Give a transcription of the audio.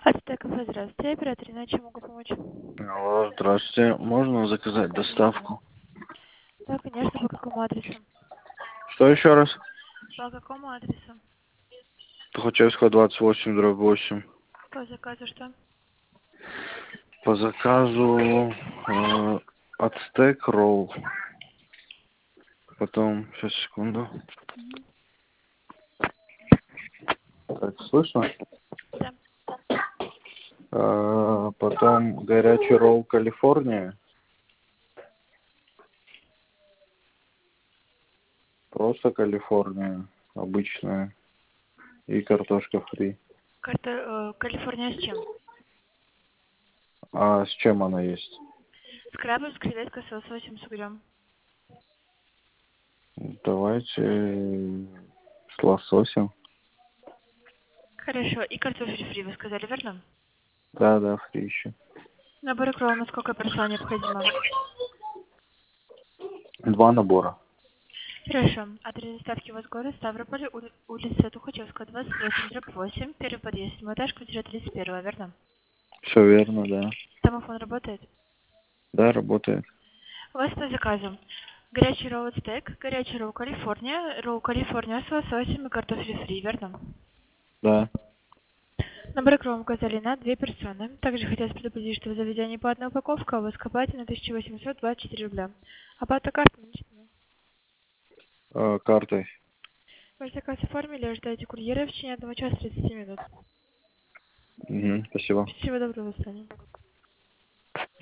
Ацтеков, здравствуйте. Оператор, иначе могу помочь. Алло, здравствуйте. Можно заказать доставку? Да, конечно, по какому адресу? Что еще раз? По какому адресу? Тухачевского, 28/8. По заказу что? По заказу ацтек ролл. Потом, сейчас, секунду. Так, слышно? Да. Потом горячий ролл Калифорния. Просто Калифорния. Обычная. И картошка фри. Калифорния с чем? А с чем она есть? С крабом, с креветкой, с лососем, с угрем. Давайте с лососем. Хорошо. И картофель фри, вы сказали, верно? Да, фри еще. Набор кролл, на сколько персон необходимо? 2 набора. Хорошо. Адрес доставки у вас город Ставрополь, улица Тухачевская, 28/8, первый подъезд, 7 этаж, квартира 31, верно? Все верно, да. Домофон работает? Да, работает. У вас по заказу горячий ролл стейк, горячий ролл Калифорния с лососем и картофель фри, верно? Да. Набор кром указали на 2 персоны. Также хотелось предупредить, что в заведении по одной упаковке, а у вас к оплате на 1824 рубля. Оплата картой наличными. Картой. Ваш заказ оформили, ожидаете курьера в течение 1 часа 30 минут. Спасибо. Всего доброго, до свидания.